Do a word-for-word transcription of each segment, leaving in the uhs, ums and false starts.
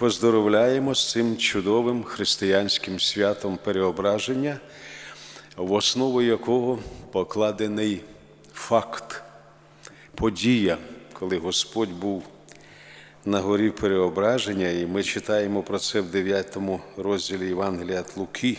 поздоровляємо з цим чудовим християнським святом Переображення, в основу якого покладений факт, подія, коли Господь був на горі Переображення, і ми читаємо про це в дев'ятому розділі Євангелія от Луки.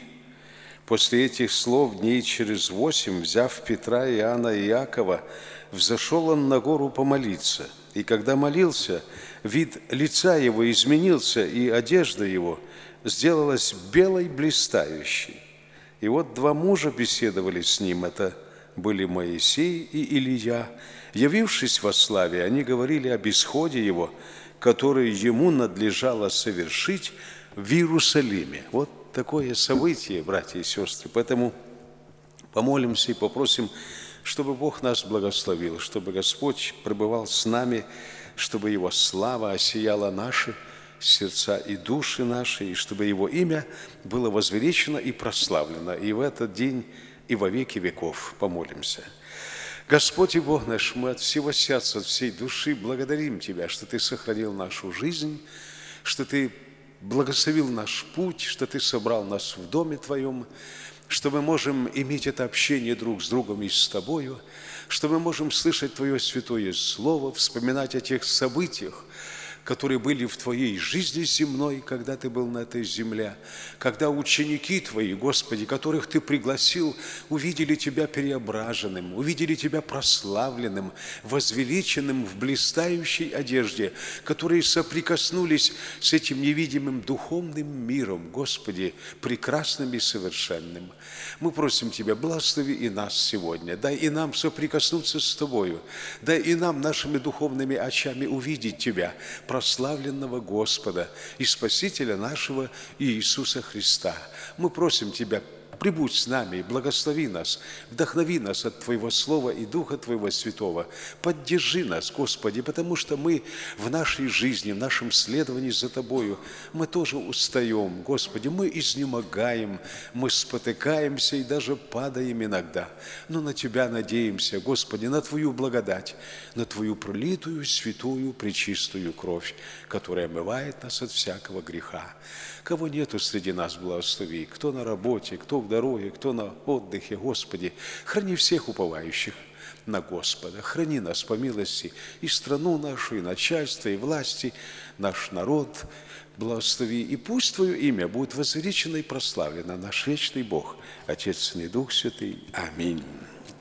После этих слов дней через восемь, взяв Петра, Иоанна и Иакова, взошел он на гору помолиться. И когда молился, вид лица его изменился, и одежда его сделалась белой блистающей. И вот два мужа беседовали с ним, это были Моисей и Илия. Явившись во славе, они говорили об исходе его, который ему надлежало совершить в Иерусалиме. Вот такое событие, братья и сестры. Поэтому помолимся и попросим, чтобы Бог нас благословил, чтобы Господь пребывал с нами, чтобы Его слава осияла наши сердца и души наши, и чтобы Его имя было возвеличено и прославлено и в этот день, и во веки веков. Помолимся. Господь и Бог наш, мы от всего сердца, от всей души благодарим Тебя, что Ты сохранил нашу жизнь, что Ты благословил наш путь, что Ты собрал нас в доме Твоем, что мы можем иметь это общение друг с другом и с Тобою, что мы можем слышать Твое святое Слово, вспоминать о тех событиях, которые были в Твоей жизни земной, когда Ты был на этой земле, когда ученики Твои, Господи, которых Ты пригласил, увидели Тебя преображенным, увидели Тебя прославленным, возвеличенным в блистающей одежде, которые соприкоснулись с этим невидимым духовным миром, Господи, прекрасным и совершенным. Мы просим Тебя, благослови и нас сегодня, дай и нам соприкоснуться с Тобою, дай и нам нашими духовными очами увидеть Тебя, прославленного Господа и Спасителя нашего Иисуса Христа. Мы просим Тебя, прибудь с нами, благослови нас, вдохнови нас от Твоего Слова и Духа Твоего Святого. Поддержи нас, Господи, потому что мы в нашей жизни, в нашем следовании за Тобою, мы тоже устаем, Господи, мы изнемогаем, мы спотыкаемся и даже падаем иногда. Но на Тебя надеемся, Господи, на Твою благодать, на Твою пролитую, святую, пречистую кровь, которая омывает нас от всякого греха. Кого нету среди нас, благослови, кто на работе, кто в дороге, кто на отдыхе, Господи, храни всех уповающих на Господа, храни нас по милости и страну нашу, и начальство, и власти, наш народ, благослови, и пусть Твое имя будет возвеличено и прославлено, наш вечный Бог, Отец, Сын и Дух Святый. Аминь.